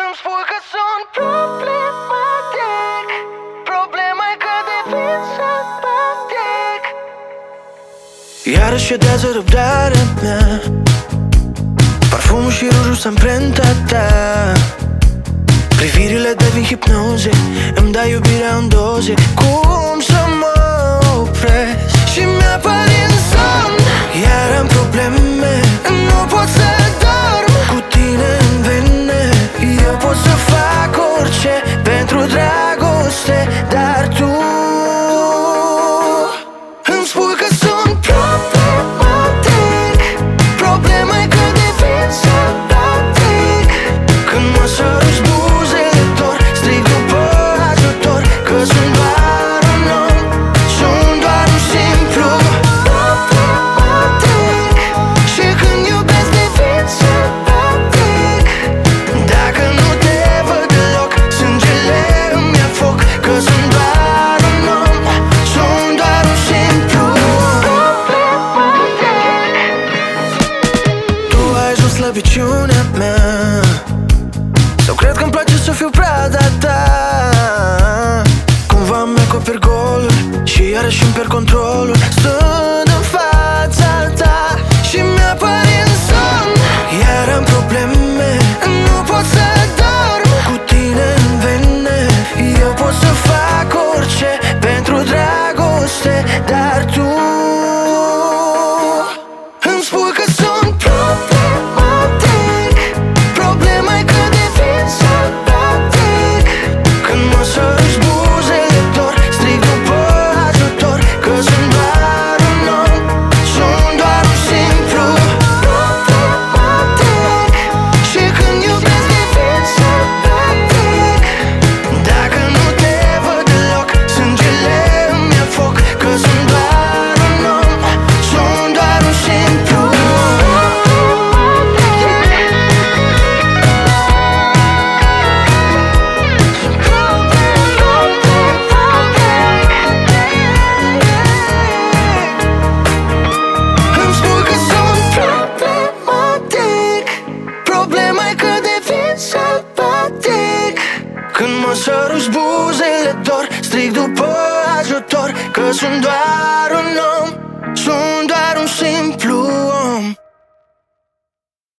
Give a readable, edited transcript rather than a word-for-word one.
Îmi spui că sunt problematic. Problema e că devin sălbatic. Iarăși cedează răbdarea mea. Parfumul și rujul s-a amprenta ta. Privirile devin hipnoze, îmi dai iubirea în doze. Cum să mă opresc? Și mi-apar în somn. Iar am probleme, nu pot să dorm. Cu tine în vene, eu pot să fac orice pentru dragoste. Dar tu îmi spui că sunt problematic. Problema e că devin sălbatic. Când mă săruți buzele dor, strig după ajutor. Că sunt doar un om, sunt doar un simplu problematic. Și când iubesc devin sălbatic. Dacă nu te văd deloc, sângele îmi ia foc. Că sunt doar un om, sunt doar un simplu problematic. Tu ai ajuns slăbiciunea mea, sau cred că-mi place să fiu prada ta. Cumva îmi acoperi goluri și iarăși îmi pierd controlul. Stând în fața ta și mi-apar în somn. Iar am probleme, nu pot să dorm. Cu tine în vene, eu pot să fac orice pentru dragoste. Dar tu îmi spui că sunt problematic. Problema e că devin sălbatic. Când mă săruți buzele dor, strig după ajutor. Că sunt doar un om, sunt doar un simplu problematic. Și când iubesc devin sălbatic. Dacă nu te văd deloc, sângele îmi ia foc. Că sunt doar un om, sunt doar un simplu Îmi spui că sunt problematic. Problema e că devin sălbatic. Când mă săruți buzele dor, strig după ajutor. Că sunt doar un om, sunt doar un simplu om.